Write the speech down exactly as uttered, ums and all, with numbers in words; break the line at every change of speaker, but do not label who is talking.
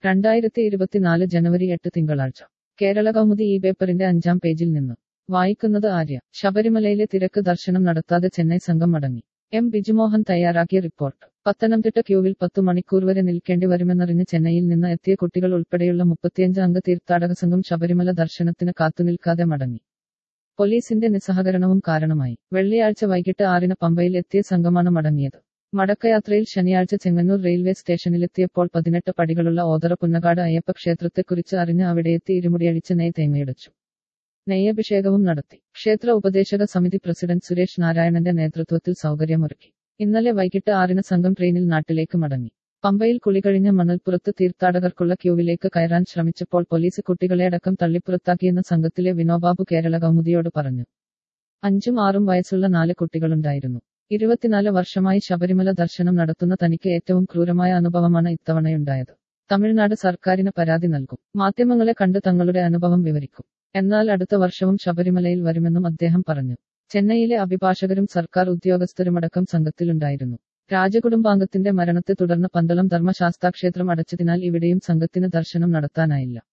രണ്ടായിരത്തി ഇരുപത്തിനാല് ജനുവരി എട്ട് തിങ്കളാഴ്ച കേരള കൗമുദി ഈ പേപ്പറിന്റെ അഞ്ചാം പേജിൽ നിന്ന് വായിക്കുന്നത് ആര്യ. ശബരിമലയിലെ തിരക്ക് ദർശനം നടത്താതെ ചെന്നൈ സംഘം മടങ്ങി. എം ബിജുമോഹൻ തയ്യാറാക്കിയ റിപ്പോർട്ട്. പത്തനംതിട്ട ക്യൂവിൽ പത്തു മണിക്കൂർ വരെ നിൽക്കേണ്ടി വരുമെന്നറിഞ്ഞ് ചെന്നൈയിൽ നിന്ന് എത്തിയ കുട്ടികൾ ഉൾപ്പെടെയുള്ള മുപ്പത്തിയഞ്ച് അംഗ തീർത്ഥാടക സംഘം ശബരിമല ദർശനത്തിന് കാത്തുനിൽക്കാതെ മടങ്ങി. പോലീസിന്റെ നിസ്സഹകരണവും കാരണമായി. വെള്ളിയാഴ്ച വൈകിട്ട് ആറിന് പമ്പയിൽ എത്തിയ സംഘമാണ് മടങ്ങിയത്. മടക്കയാത്രയിൽ ശനിയാഴ്ച ചെങ്ങന്നൂർ റെയിൽവേ സ്റ്റേഷനിലെത്തിയപ്പോൾ പതിനെട്ട് പടികളുള്ള ഓതറ പുന്നകാട് അയ്യപ്പ ക്ഷേത്രത്തെക്കുറിച്ച് അറിഞ്ഞ് അവിടെയെത്തി ഇരുമുടിയഴിച്ച് നെയ് തേങ്ങയടച്ചു. നെയ്യഭിഷേകവും നടത്തി. ക്ഷേത്ര ഉപദേശക സമിതി പ്രസിഡന്റ് സുരേഷ് നാരായണന്റെ നേതൃത്വത്തിൽ സൗകര്യമൊരുക്കി. ഇന്നലെ വൈകിട്ട് ആറിന് സംഘം ട്രെയിനിൽ നാട്ടിലേക്ക് മടങ്ങി. പമ്പയിൽ കുളികഴിഞ്ഞ മണൽപ്പുറത്ത് തീർത്ഥാടകർക്കുള്ള ക്യൂവിലേക്ക് കയറാൻ ശ്രമിച്ചപ്പോൾ പോലീസ് കുട്ടികളെ അടക്കം തള്ളിപ്പുറത്താക്കിയെന്ന് സംഘത്തിലെ വിനോബാബു കേരള കൗമുദിയോട് പറഞ്ഞു. അഞ്ചും ആറും വയസ്സുള്ള നാല് കുട്ടികളുണ്ടായിരുന്നു. ഇരുപത്തിനാല് വർഷമായി ശബരിമല ദർശനം നടത്തുന്ന തനിക്ക് ഏറ്റവും ക്രൂരമായ അനുഭവമാണ് ഇത്തവണയുണ്ടായത്. തമിഴ്നാട് സർക്കാരിന് പരാതി നൽകും. മാധ്യമങ്ങളെ കണ്ട് തങ്ങളുടെ അനുഭവം വിവരിക്കും. എന്നാൽ അടുത്ത വർഷവും ശബരിമലയിൽ വരുമെന്നും അദ്ദേഹം പറഞ്ഞു. ചെന്നൈയിലെ അഭിഭാഷകരും സർക്കാർ ഉദ്യോഗസ്ഥരുമടക്കം സംഘത്തിലുണ്ടായിരുന്നു. രാജകുടുംബാംഗത്തിന്റെ മരണത്തെ തുടർന്ന് പന്തളം ധർമ്മശാസ്താ ക്ഷേത്രം അടച്ചതിനാൽ ഇവിടെയും സംഘത്തിന് ദർശനം നടത്താനായില്ല.